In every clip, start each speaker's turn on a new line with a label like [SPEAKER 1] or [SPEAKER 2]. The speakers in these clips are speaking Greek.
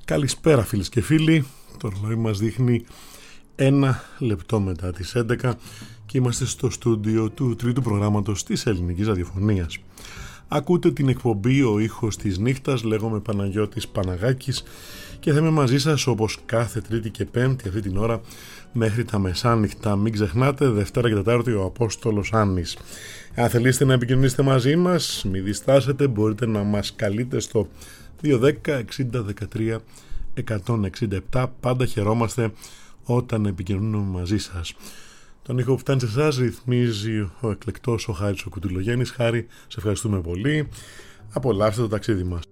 [SPEAKER 1] Καλησπέρα φίλες και φίλοι. Το ρολόι μας δείχνει 1 λεπτό μετά τις 11 και είμαστε στο στούντιο του τρίτου προγράμματος της ελληνικής ραδιοφωνίας. Ακούτε την εκπομπή «Ο ήχος της νύχτας», λέγομαι Παναγιώτης Παναγάκης και θα είμαι μαζί σας όπως κάθε Τρίτη και Πέμπτη αυτή την ώρα μέχρι τα μεσάνυχτα. Μην ξεχνάτε, Δευτέρα και Τετάρτη ο Απόστολος Άννης. Αν θελήσετε να επικοινωνήσετε μαζί μας, μην διστάσετε, μπορείτε να μας καλείτε στο 210 60 13 167. Πάντα χαιρόμαστε όταν επικοινωνούμε μαζί σας. Τον ήχο που φτάνει σε εσάς ρυθμίζει ο εκλεκτός ο Χάρης ο Κουτουλογέννης. Χάρη, σε ευχαριστούμε πολύ. Απολαύστε το ταξίδι μας.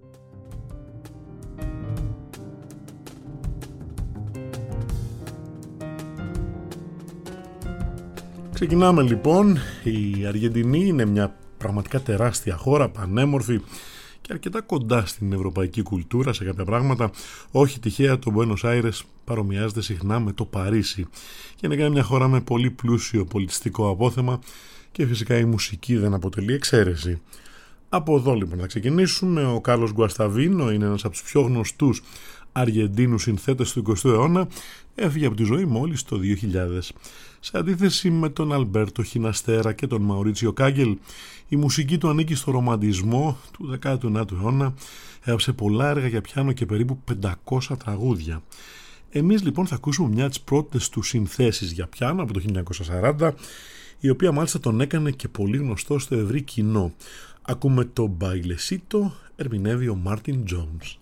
[SPEAKER 1] Ξεκινάμε λοιπόν. Η Αργεντινή είναι μια πραγματικά τεράστια χώρα, πανέμορφη και αρκετά κοντά στην ευρωπαϊκή κουλτούρα σε κάποια πράγματα. Όχι τυχαία το Μπουένος Άιρες παρομοιάζεται συχνά με το Παρίσι και είναι μια χώρα με πολύ πλούσιο πολιτιστικό απόθεμα και φυσικά η μουσική δεν αποτελεί εξαίρεση. Από εδώ λοιπόν θα ξεκινήσουμε. Ο Κάρλος Γκουασταβίνο είναι ένας από τους πιο γνωστούς Αργεντίνους συνθέτες του 20ου αιώνα. Έφυγε από τη ζωή μόλις το 2000. Σε αντίθεση με τον Αλμπέρτο Χιναστέρα και τον Μαουρίτσιο Κάγκελ, η μουσική του ανήκει στο ρομαντισμό του 19ου αιώνα. Έγραψε πολλά έργα για πιάνο και περίπου 500 τραγούδια. Εμείς λοιπόν θα ακούσουμε μια από τις πρώτες του συνθέσεις για πιάνο από το 1940, η οποία μάλιστα τον έκανε και πολύ γνωστό στο ευρύ κοινό. Ακούμε το Bailecito, ερμηνεύει ο Μάρτιν Τζόνς.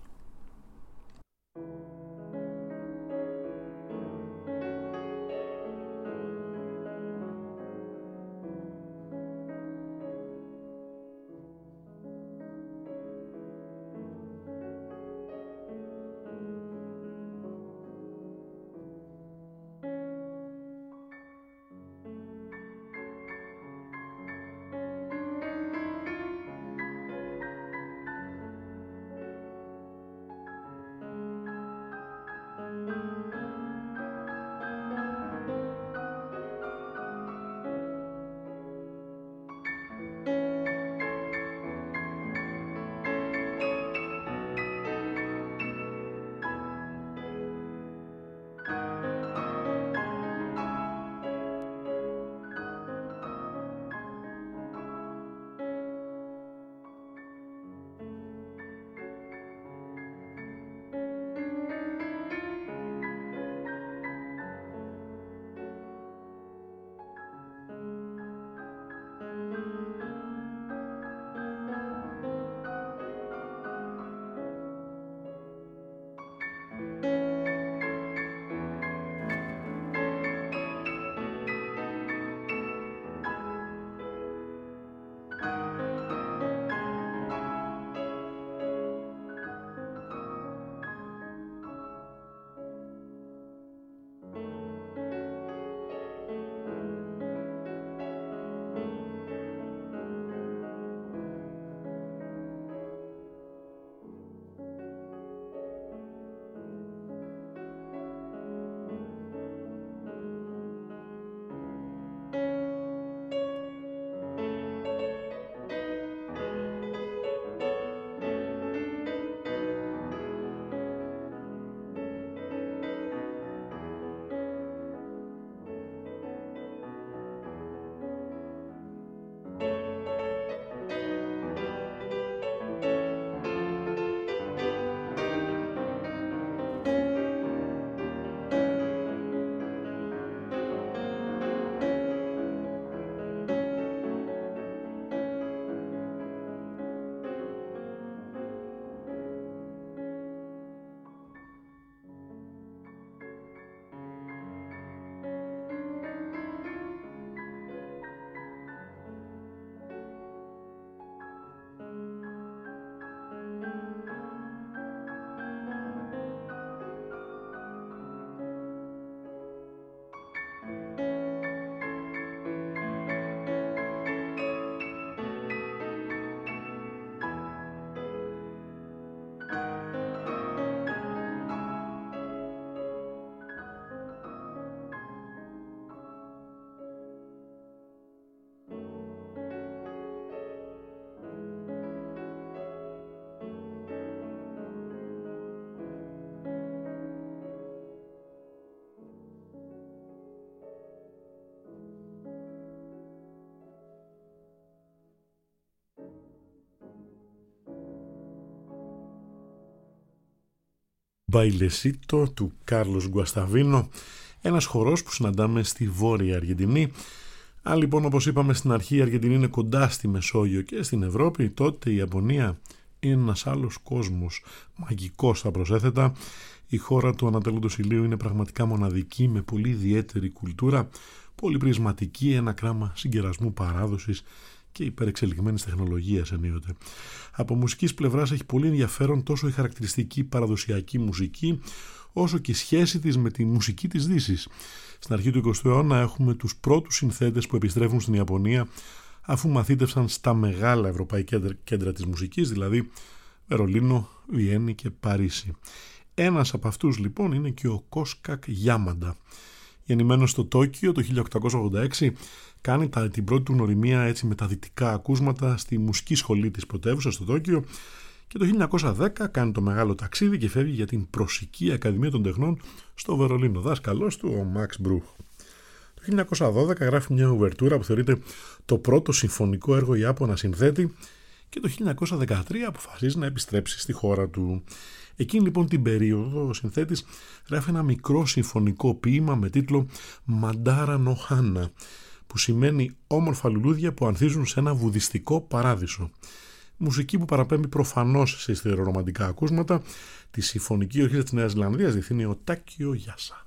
[SPEAKER 1] Μπαϊλεσίτο του Κάρλος Γκουασταβίνο, ένας χορός που συναντάμε στη Βόρεια Αργεντινή. Αν λοιπόν, όπως είπαμε στην αρχή, η Αργεντινή είναι κοντά στη Μεσόγειο και στην Ευρώπη, τότε η Ιαπωνία είναι ένας άλλος κόσμος, μαγικός θα προσέθετα. Η χώρα του Ανατολικού Ηλίου είναι πραγματικά μοναδική, με πολύ ιδιαίτερη κουλτούρα, πολύ πρισματική, ένα κράμα συγκερασμού παράδοσης και υπερεξελιγμένης τεχνολογίας ενίοτε. Από μουσικής πλευράς έχει πολύ ενδιαφέρον τόσο η χαρακτηριστική παραδοσιακή μουσική, όσο και η σχέση της με τη μουσική της Δύσης. Στην αρχή του 20ου αιώνα έχουμε τους πρώτους συνθέτες που επιστρέφουν στην Ιαπωνία αφού μαθήτευσαν στα μεγάλα ευρωπαϊκά κέντρα της μουσικής, δηλαδή Βερολίνο, Βιέννη και Παρίσι. Ένας από αυτούς λοιπόν είναι και ο Κόσκακ Γιάμαντα. Γεννημένος στο Τόκιο το 1886, κάνει την πρώτη του γνωριμία έτσι με τα δυτικά ακούσματα στη μουσική σχολή της πρωτεύουσας στο Τόκιο και το 1910 κάνει το μεγάλο ταξίδι και φεύγει για την Προσική Ακαδημία των Τεχνών στο Βερολίνο. Δάσκαλός του ο Μαξ Μπρούχ. Το 1912 γράφει μια ουβερτούρα που θεωρείται το πρώτο συμφωνικό έργο Ιάπωνα συνθέτη και το 1913 αποφασίζει να επιστρέψει στη χώρα του. Εκείνη λοιπόν την περίοδο ο συνθέτης γράφει ένα μικρό συμφωνικό ποίημα με τίτλο «Μαντάρα Νοχάνα», που σημαίνει όμορφα λουλούδια που ανθίζουν σε ένα βουδιστικό παράδεισο. Μουσική που παραπέμπει προφανώς σε ιστερορομαντικά ακούσματα. Τη συμφωνική ορχήστρα της Νέας Ζηλανδίας διευθύνει ο Τάκιο Γιάσα.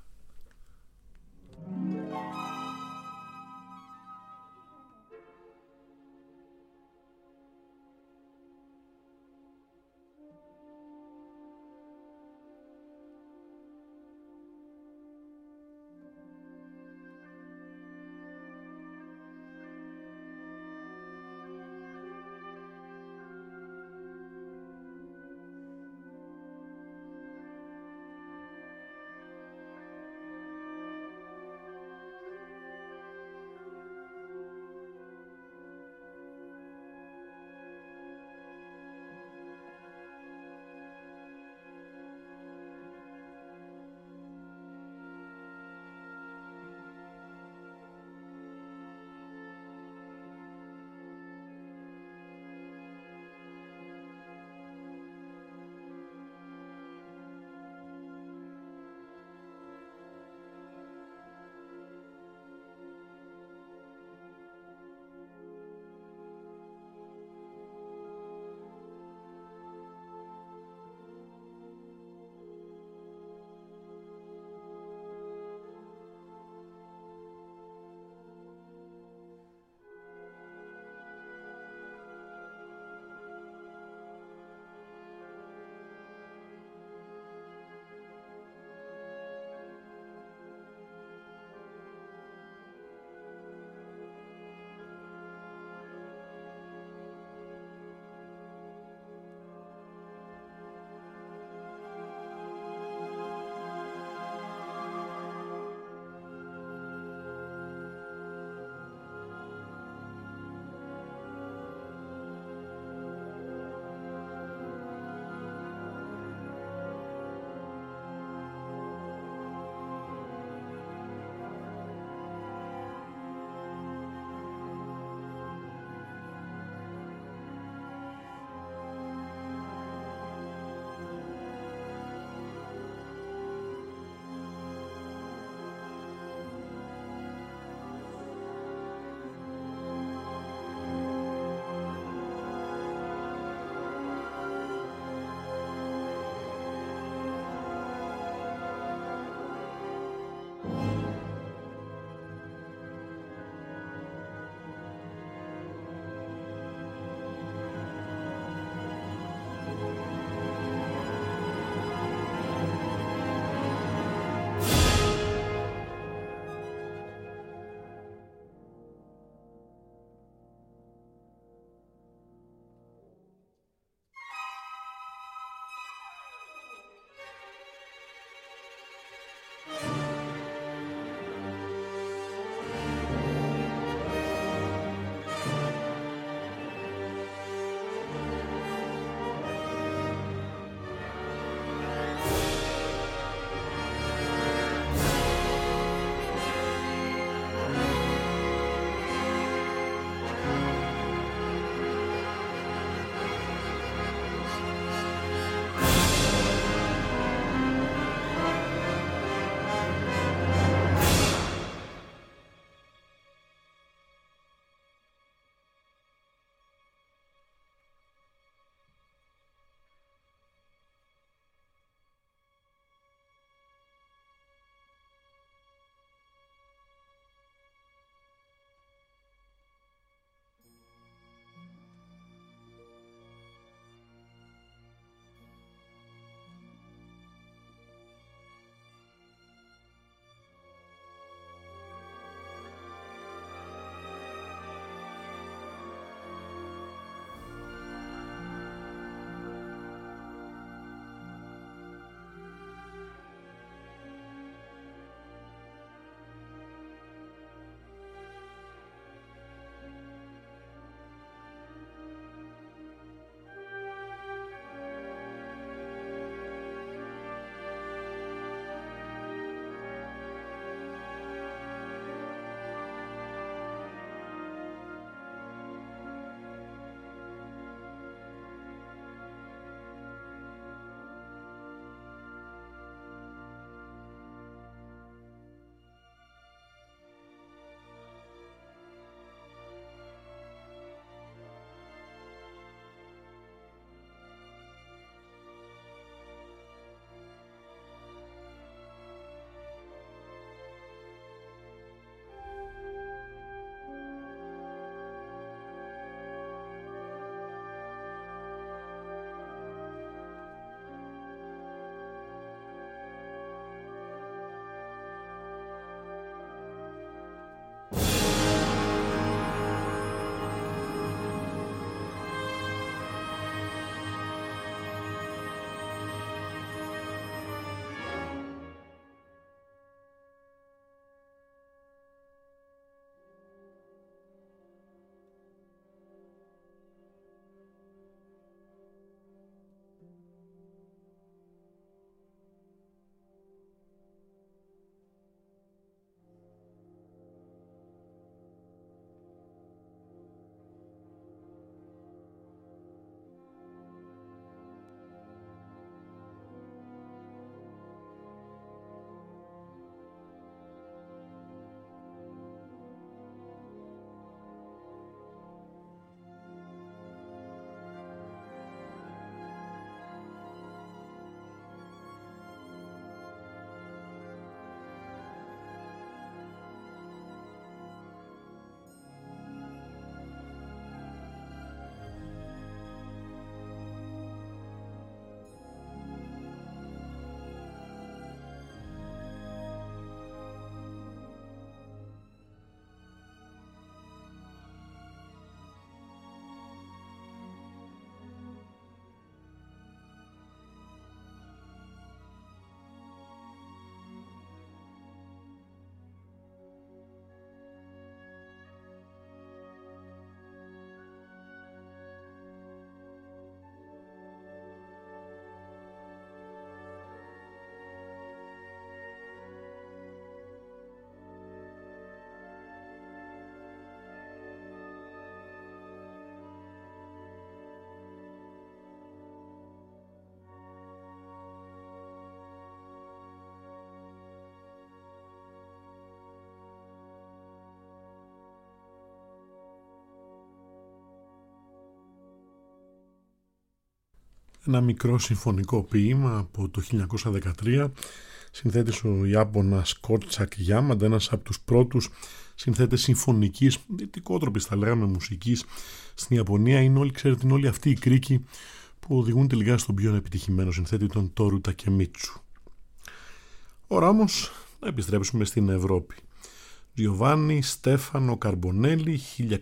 [SPEAKER 1] ένα μικρό συμφωνικό ποίημα από το 1913, συνθέτης ο Ιάπωνας Κότσακ Γιάμαντα, ένας από τους πρώτους συνθέτες συμφωνικής, δυτικότροπης θα λέγαμε μουσικής στην Ιαπωνία. Είναι όλοι, ξέρετε, είναι όλοι αυτοί οι κρίκοι που οδηγούν τελικά στον πιο επιτυχημένο συνθέτη, τον Τόρου Τακεμίτσου. Ώρα όμως να επιστρέψουμε στην Ευρώπη. Τζιοβάνι Στέφανο Καρμπονέλη,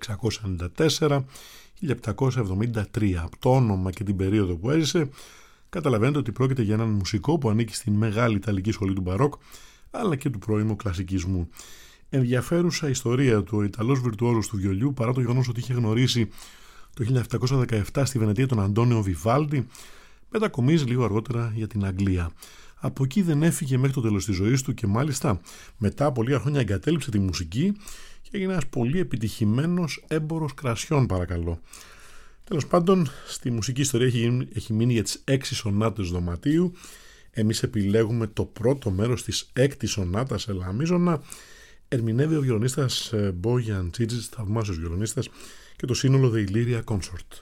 [SPEAKER 1] 1694-1773. Από το όνομα και την περίοδο που έζησε καταλαβαίνετε ότι πρόκειται για έναν μουσικό που ανήκει στην μεγάλη Ιταλική σχολή του Μπαρόκ αλλά και του πρώιμου κλασικισμού. Ενδιαφέρουσα ιστορία του, ο Ιταλός βιρτουόζος του βιολιού, παρά το γεγονός ότι είχε γνωρίσει το 1717 στη Βενετία τον Αντώνιο Βιβάλντι, μετακομίζει λίγο αργότερα για την Αγγλία. Από εκεί δεν έφυγε μέχρι το τέλος της ζωής του και μάλιστα μετά από λίγα χρόνια εγκατέλειψε τη μουσική και έγινε ένας πολύ επιτυχημένος έμπορος κρασιών, παρακαλώ. Τέλος πάντων, στη μουσική ιστορία έχει μείνει για τις 6 σονάτες δωματίου. Εμείς επιλέγουμε το πρώτο μέρος της 6ης σονάτας Ελαμίζωνα. Ερμηνεύει ο βιολονίστας Μπόγιαν Τσίτζης, θαυμάσιος βιολονίστας, και το σύνολο The Illyria Consort.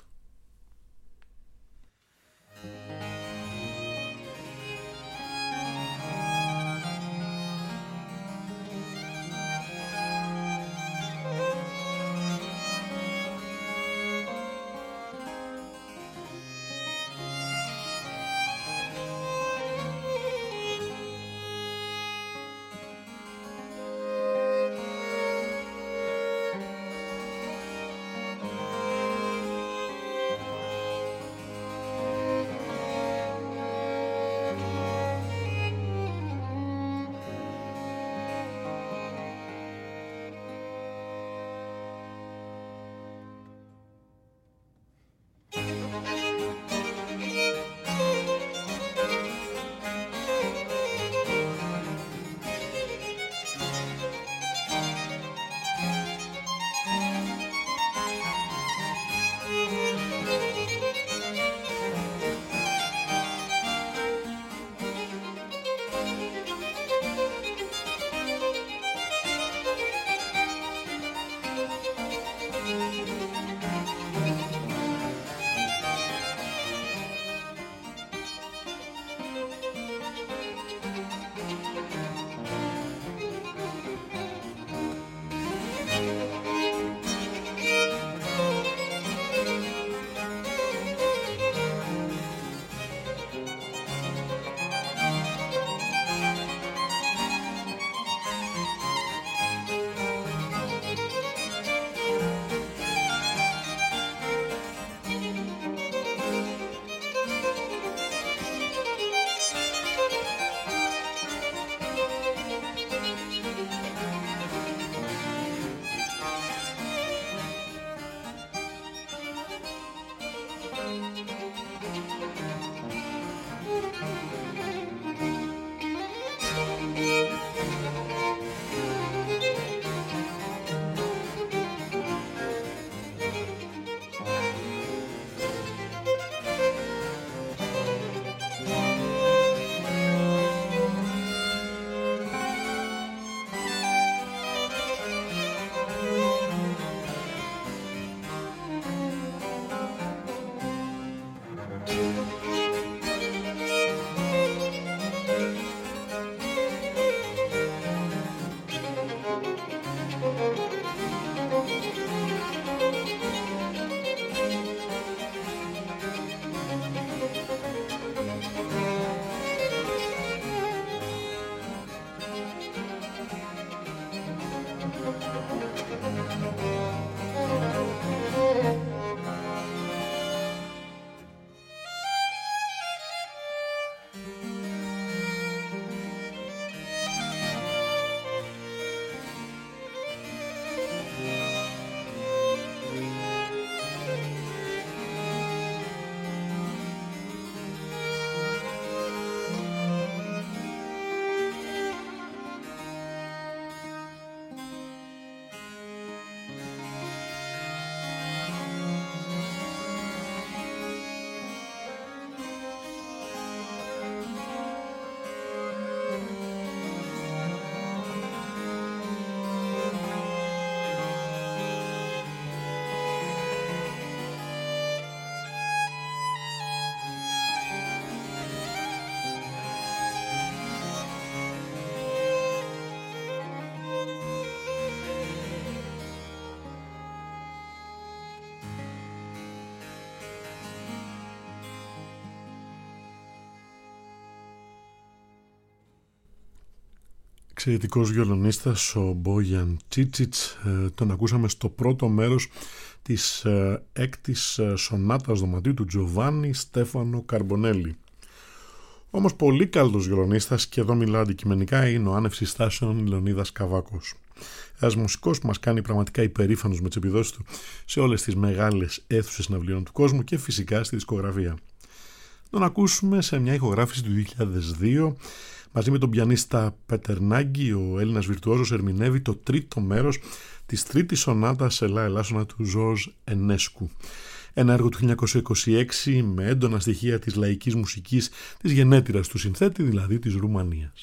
[SPEAKER 1] Εξαιρετικός βιολονίστας ο Μπόγιαν Τσίτσιτς, τον ακούσαμε στο πρώτο μέρος της έκτης σονάτας δωματίου του Τζοβάνι Στέφανο Καρμπονέλη. Όμως πολύ καλός βιολονίστας, και εδώ μιλάω αντικειμενικά, είναι ο άνευ συστάσεων Λεωνίδας Καβάκος. Ένας μουσικός που μας κάνει πραγματικά υπερήφανος με τις επιδόσεις του σε όλες τις μεγάλες αίθουσες συναυλίων του κόσμου και φυσικά στη δισκογραφία. Τον ακούσουμε σε μια ηχογράφηση του 2002. Μαζί με τον πιανίστα Πετερνάγκη, ο Έλληνας βιρτουόζος ερμηνεύει το τρίτο μέρος της τρίτης σονάτας Ελά-Ελάσσονα του Ζορζ Ενέσκου. Ένα έργο του 1926 με έντονα στοιχεία της λαϊκής μουσικής της γενέτειρας του συνθέτη, δηλαδή της Ρουμανίας.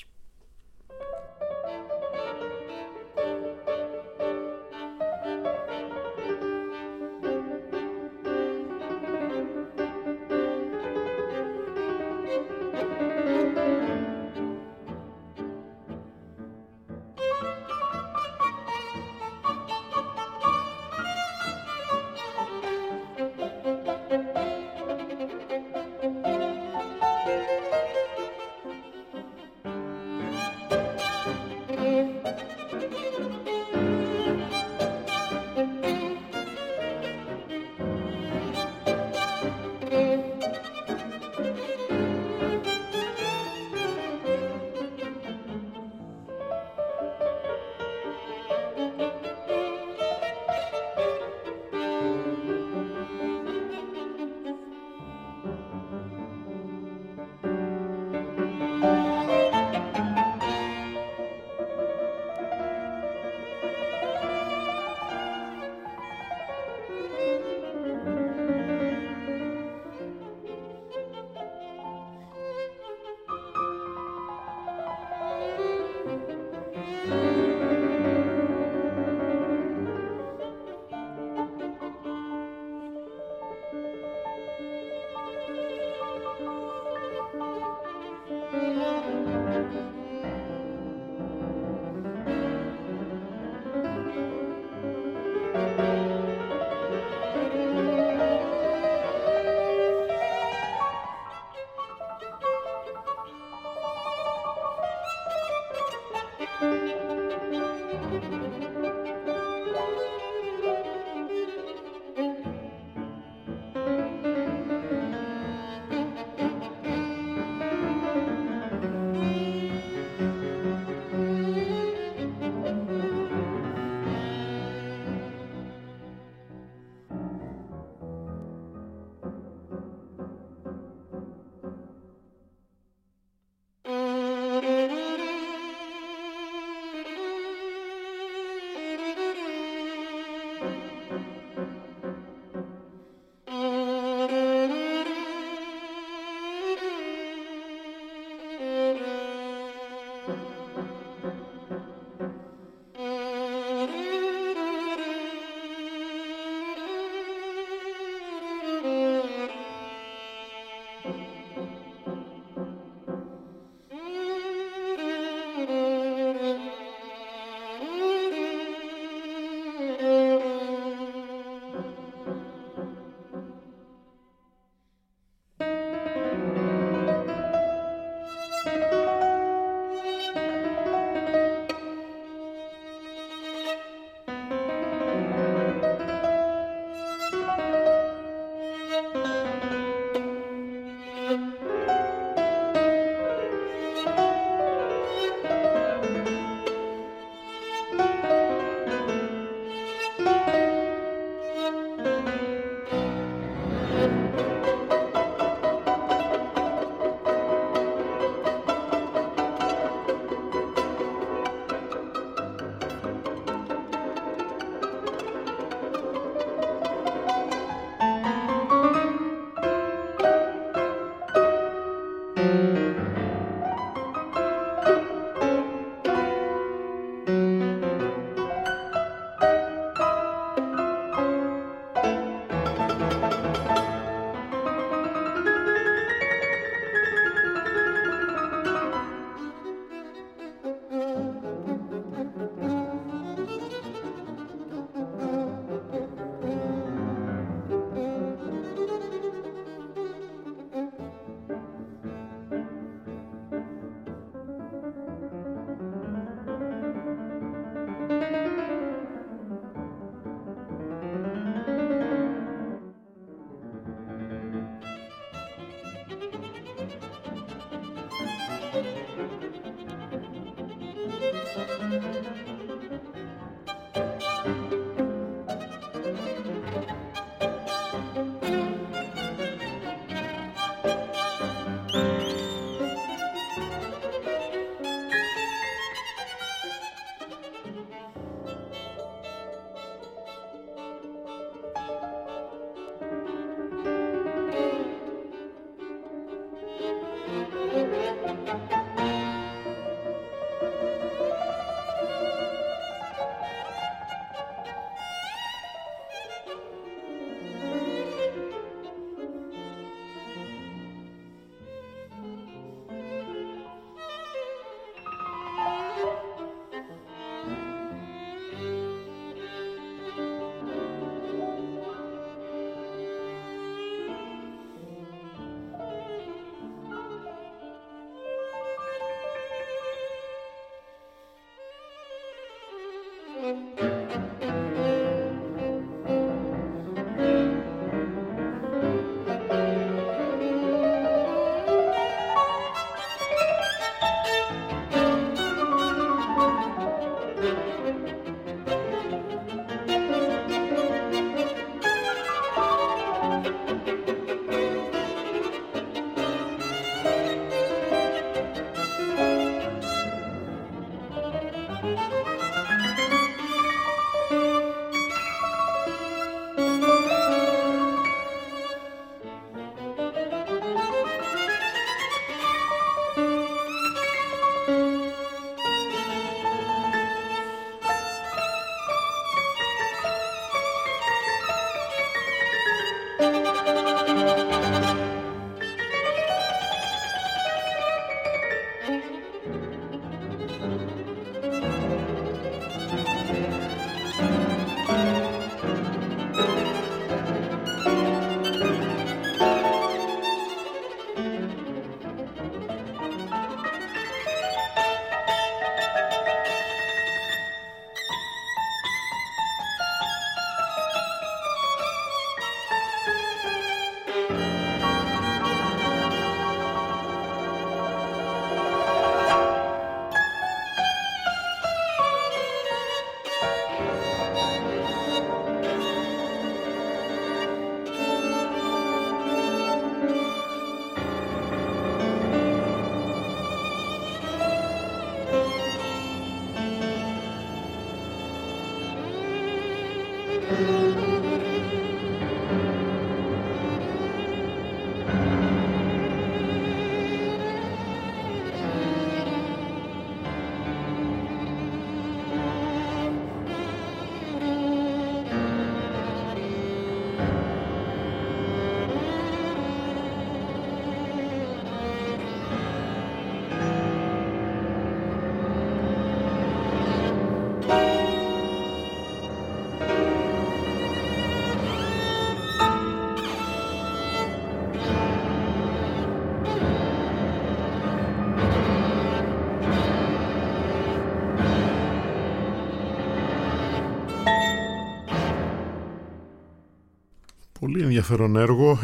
[SPEAKER 1] Πολύ ενδιαφέρον έργο.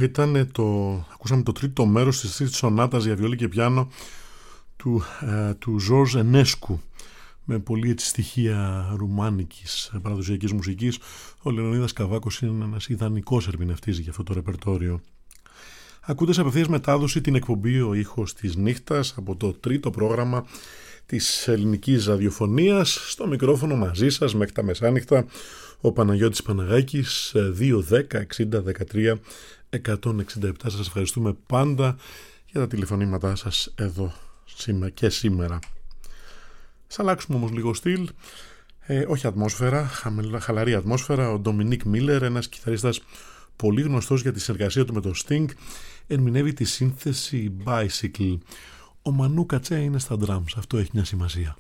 [SPEAKER 1] Ακούσαμε το τρίτο μέρος της τρίτης σονάτας για βιολί και πιάνο του Ζορζ Ενέσκου, με πολύ στοιχεία ρουμάνικης παραδοσιακής μουσικής. Ο Λεωνίδας Καβάκος είναι ένας ιδανικός ερμηνευτής για αυτό το ρεπερτόριο. Ακούτε σε απευθείας μετάδοση την εκπομπή «Ο ήχος της νύχτας» από το τρίτο πρόγραμμα της ελληνικής ραδιοφωνίας. Στο μικρόφωνο μαζί σας μέχρι τα μεσάνυχτα ο Παναγιώτης Παναγάκης, 2-10-60-13-167. Σας ευχαριστούμε πάντα για τα τηλεφωνήματά σας εδώ και σήμερα. Σας αλλάξουμε όμως λίγο στυλ, όχι ατμόσφαιρα, χαλαρή ατμόσφαιρα. Ο Ντομινίκ Μίλερ, ένας κιθαρίστας πολύ γνωστός για τη συνεργασία του με τον Sting, ερμηνεύει τη σύνθεση Bicycle. Ο Μανού Κατσέ είναι στα drums, αυτό έχει μια σημασία.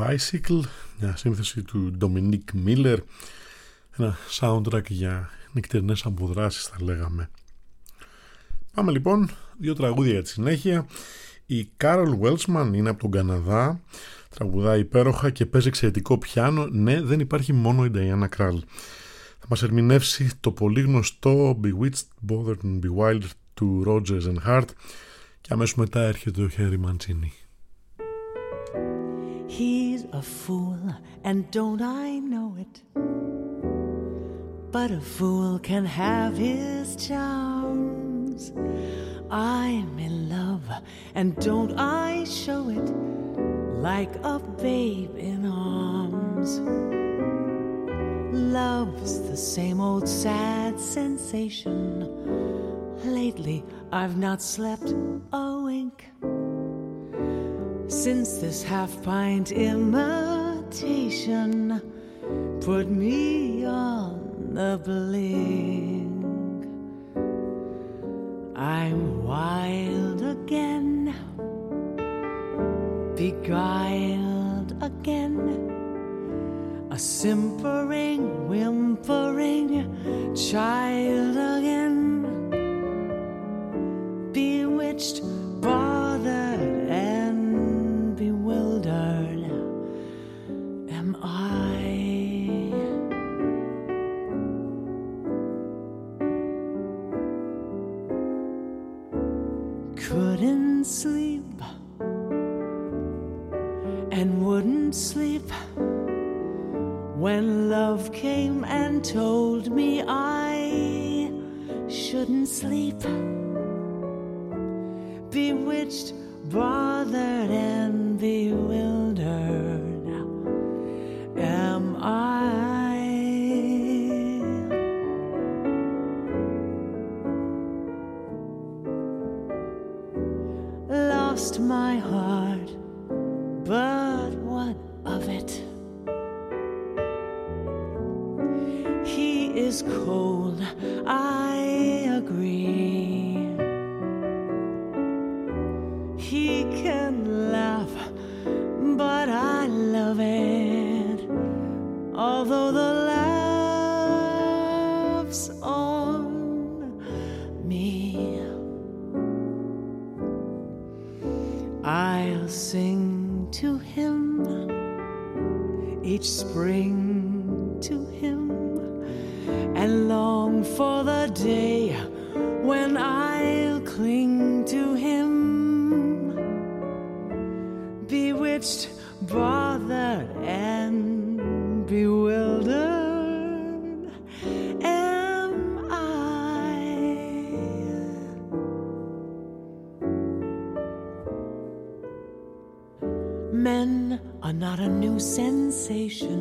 [SPEAKER 1] Bicycle, μια σύνθεση του Dominic Miller, ένα soundtrack για νυχτερινές αποδράσεις θα λέγαμε. Πάμε λοιπόν, 2 τραγούδια για τη συνέχεια. Η Carol Welshman είναι από τον Καναδά, τραγουδάει υπέροχα και παίζει εξαιρετικό πιάνο. Ναι, δεν υπάρχει μόνο η Diana Krall. Θα μας ερμηνεύσει το πολύ γνωστό Bewitched, Bothered and Bewildered του Rodgers and Hart και αμέσως μετά έρχεται ο Henry Mancini.
[SPEAKER 2] He's a fool and don't I know it, but a fool can have his charms. I'm in love and don't I show it, like a babe in arms. Love's the same old sad sensation. Lately I've not slept a wink since this half-pint imitation put me on the blink. I'm wild again, beguiled again, a simpering, whimpering child again, bewitched, bothered, and bewildered am I. Couldn't sleep and wouldn't sleep when love came and told me I shouldn't sleep. Bewitched, bothered, and bewildered am I. Lost my heart, but what of it? He is cold, I agree. He can laugh, but I love it, although the laugh's on me. I'll sing to him each spring, to him, and long for the day when I'll cling to him. Bewitched, bothered, and bewildered am I. Men are not a new sensation.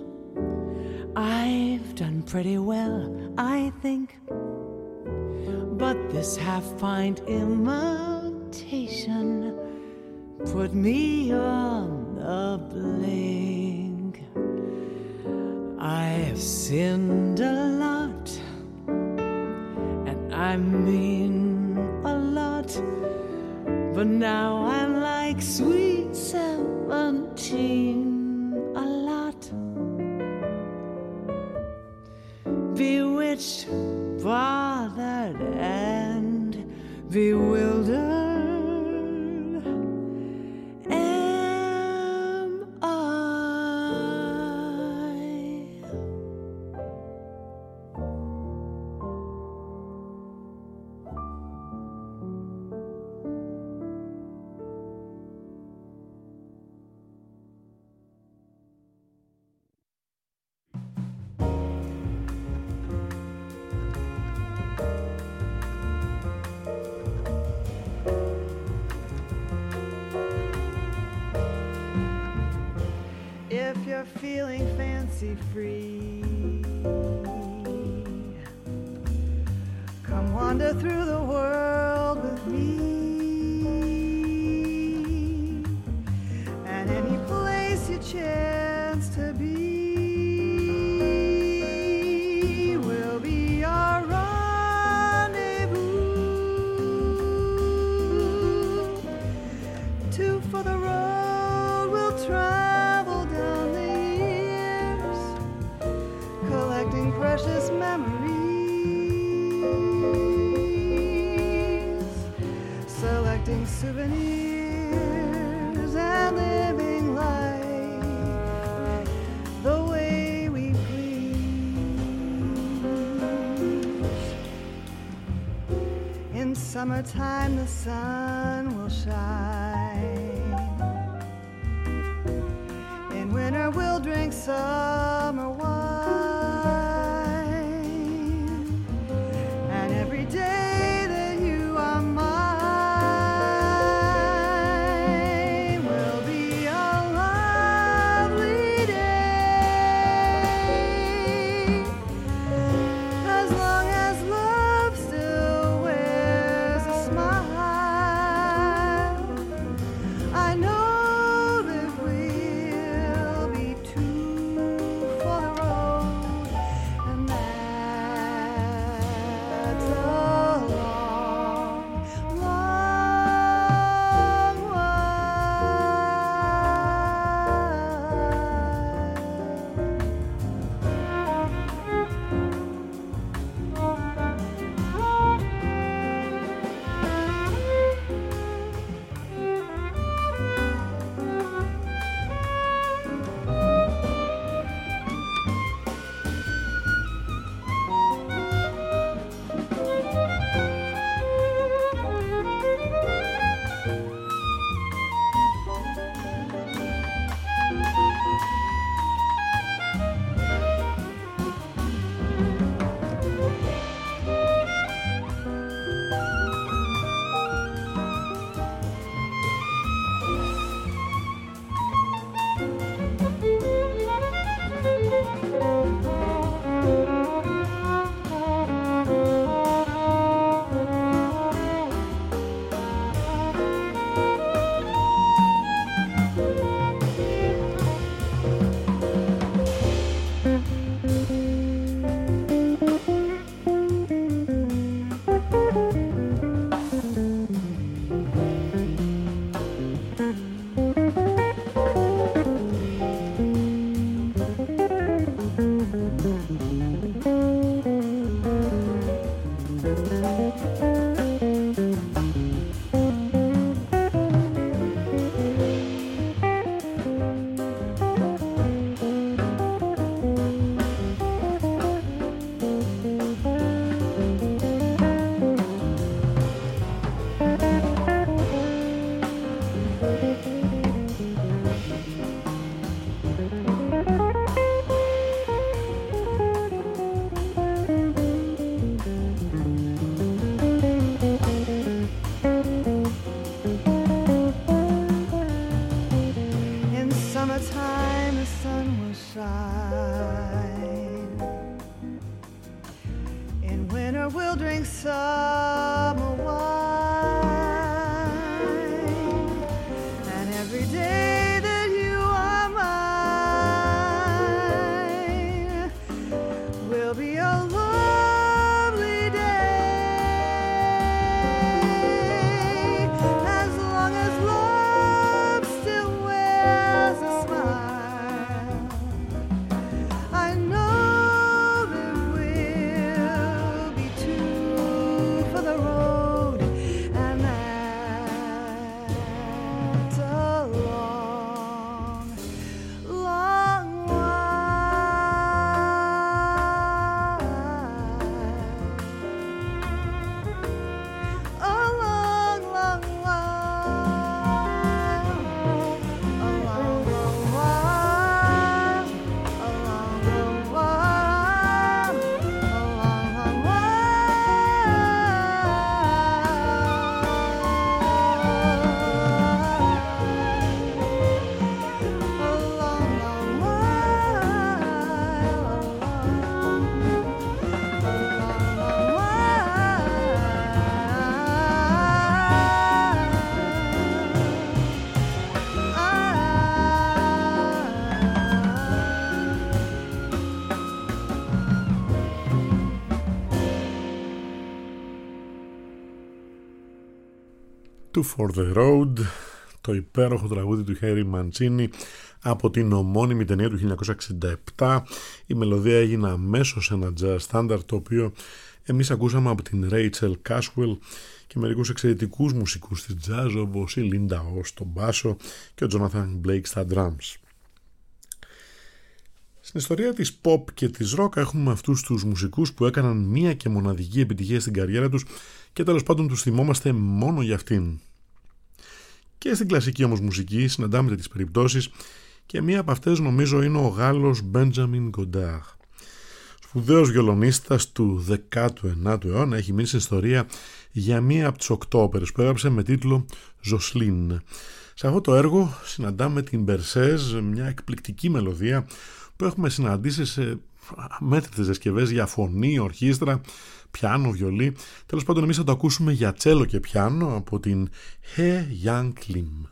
[SPEAKER 2] I've done pretty well, I think, but this half-pint imitation put me on the blink. I've sinned a lot, and I mean a lot, but now I'm like sweet 17, a lot. Bewitched, bothered, and bewildered.
[SPEAKER 3] If you're feeling fancy-free, come wander through the world with me, and any place you chance to be will be our rendezvous. Two for the road we'll travel collecting souvenirs and living life the way we please. In summertime the sun will shine. In winter we'll drink summer wine. And every day
[SPEAKER 1] Two for the Road, το υπέροχο τραγούδι του Χέρι Μαντσίνι από την ομώνυμη ταινία του 1967. Η μελωδία έγινε αμέσως ένα jazz standard, το οποίο Εμείς ακούσαμε από την Rachel Caswell και μερικούς εξαιρετικούς μουσικούς της jazz όπως η Linda O στο μπάσο και ο Jonathan Blake στα drums. Στην ιστορία της pop και της rock έχουμε αυτούς τους μουσικούς που έκαναν μία και μοναδική επιτυχία στην καριέρα τους και τέλος πάντων τους θυμόμαστε μόνο για αυτήν. Και στην κλασική όμως μουσική συναντάμε τέτοιες περιπτώσεις και μία από αυτές νομίζω είναι ο Γάλλος Benjamin Godard. Σπουδαίος βιολονίστας του 19ου αιώνα, έχει μείνει στην ιστορία για μία από τις 8 όπερες που έγραψε με τίτλο Josseline. Σε αυτό το έργο συναντάμε την Berceuse, μια εκπληκτική μελωδία που έχουμε συναντήσει σε αμέτρητες διασκευές για φωνή, ορχήστρα, πιάνο, βιολί. Τέλος πάντων εμείς θα το ακούσουμε για τσέλο και πιάνο από την He Yang Lim.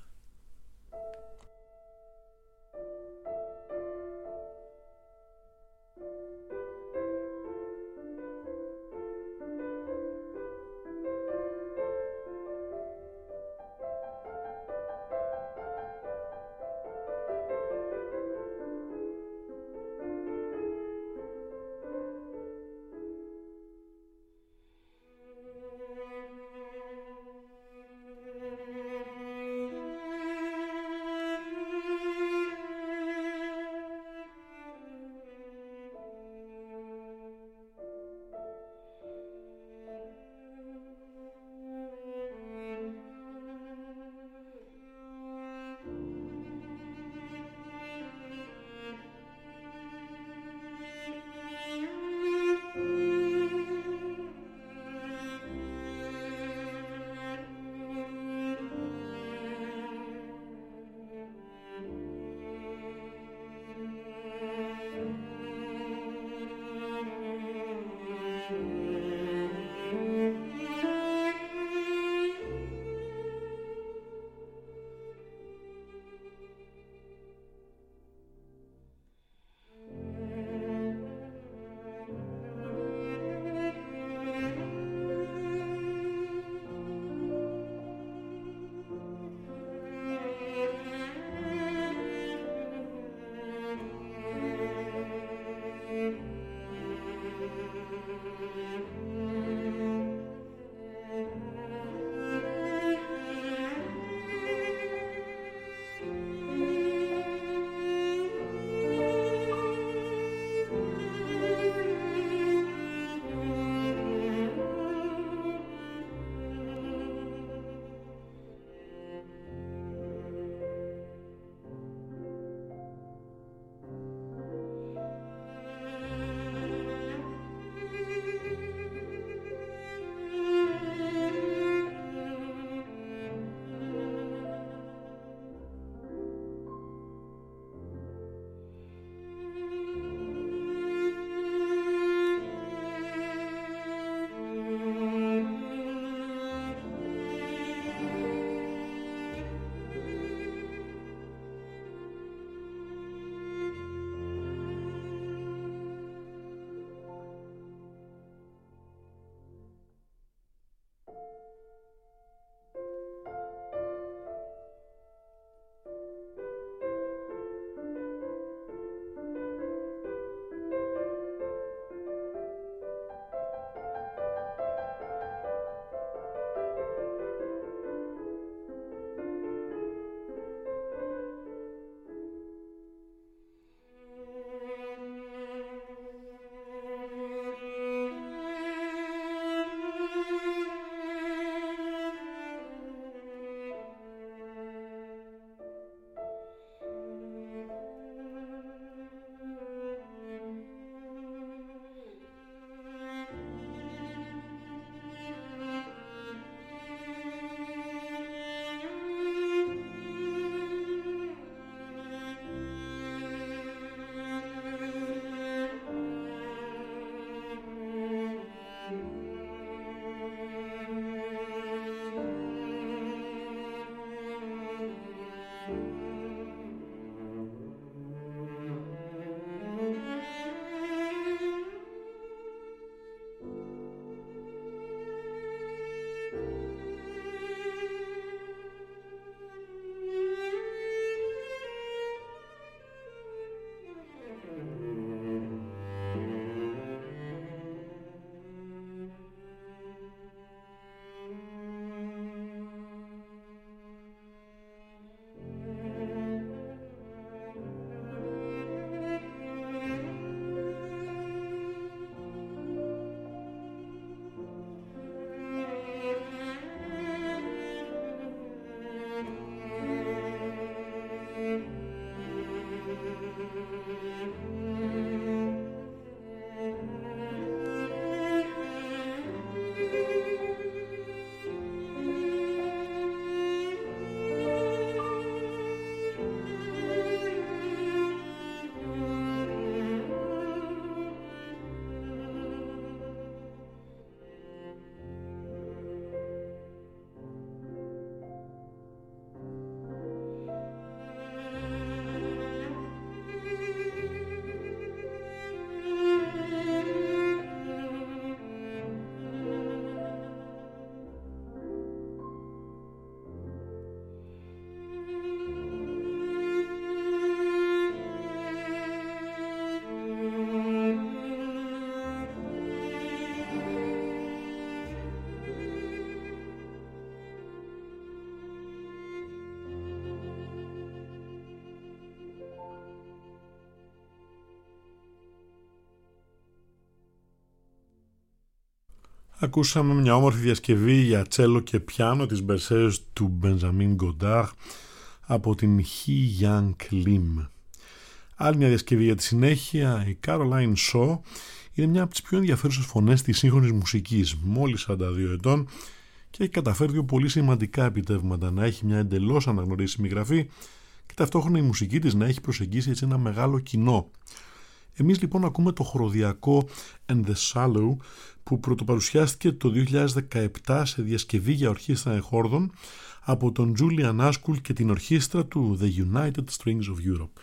[SPEAKER 1] Ακούσαμε μια όμορφη διασκευή για τσέλο και πιάνο της Berceuse του Μπενζαμίν Γκοντάρ από την He Young Lim. Άλλη μια διασκευή για τη συνέχεια, η Caroline Shaw είναι μια από τις πιο ενδιαφέρουσες φωνές της σύγχρονης μουσικής, μόλις 42 ετών, και έχει καταφέρει δύο πολύ σημαντικά επιτεύγματα: να έχει μια εντελώς αναγνωρίσιμη γραφή και ταυτόχρονα η μουσική της να έχει προσεγγίσει έτσι ένα μεγάλο κοινό. Εμείς λοιπόν ακούμε το χοροδιακό And the Shallow, που πρωτοπαρουσιάστηκε το 2017 σε διασκευή για ορχήστρα εχόρδων από τον Julian Askul και την ορχήστρα του The United Strings of Europe.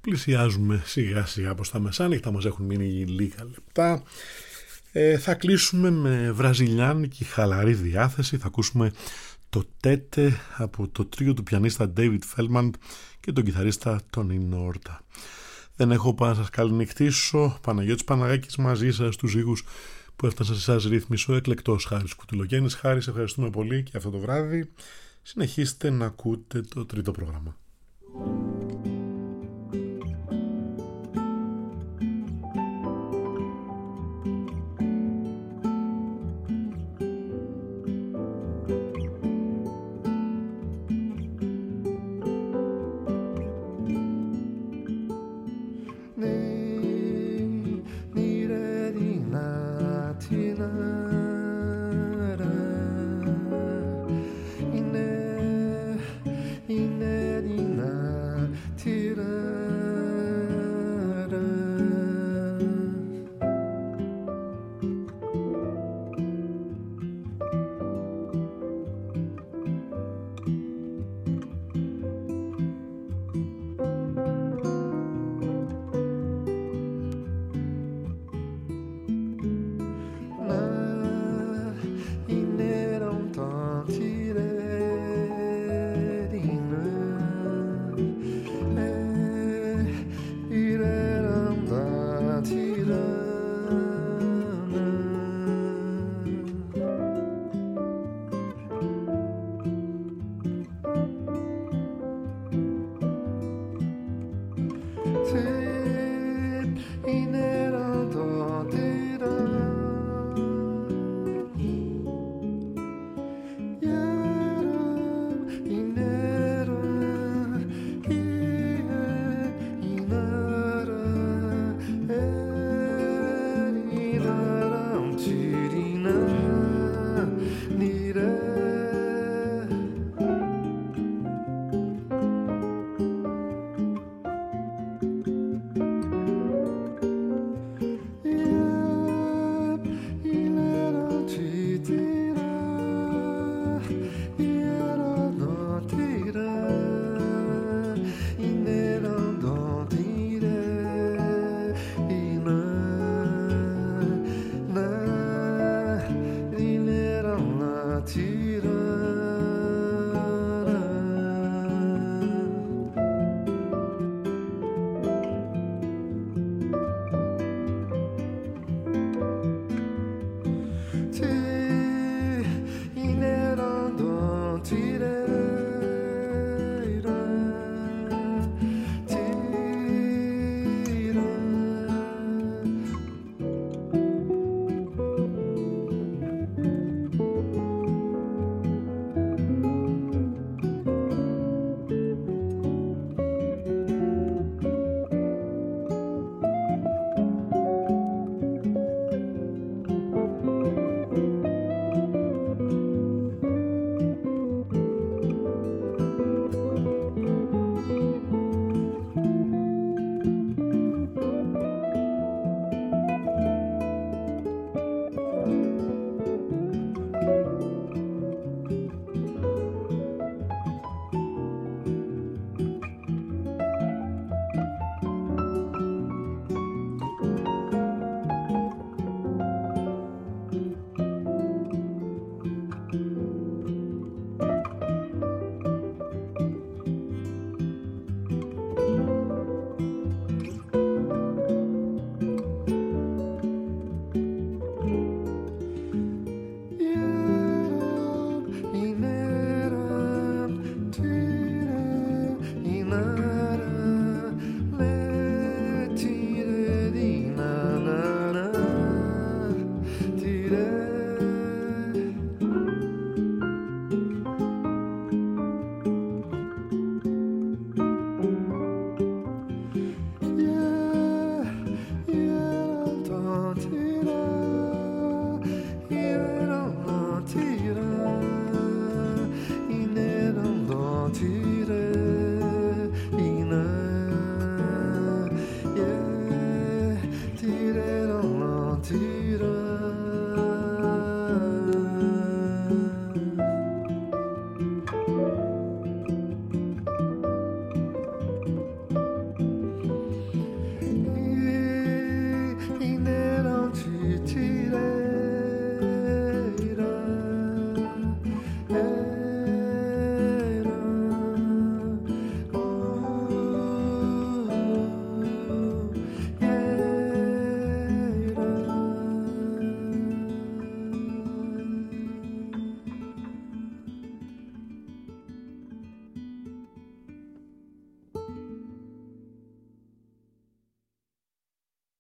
[SPEAKER 1] Πλησιάζουμε σιγά σιγά προς τα μεσάνυχτα, μας έχουν μείνει λίγα λεπτά. Θα κλείσουμε με βραζιλιάνικη χαλαρή διάθεση. Θα ακούσουμε το Τέτε από το τρίο του πιανίστα David Feldman και τον κιθαρίστα Tony Norta. Δεν έχω πάνω να σας καληνυχτήσω. Παναγιώτης Παναγάκης μαζί σας, τους ήχους που έφτασα σε εσάς ρύθμισε ο εκλεκτός Χάρης Κουτουλογέννης. Χάρη, σε ευχαριστούμε πολύ και αυτό το βράδυ. Συνεχίστε να ακούτε το τρίτο πρόγραμμα.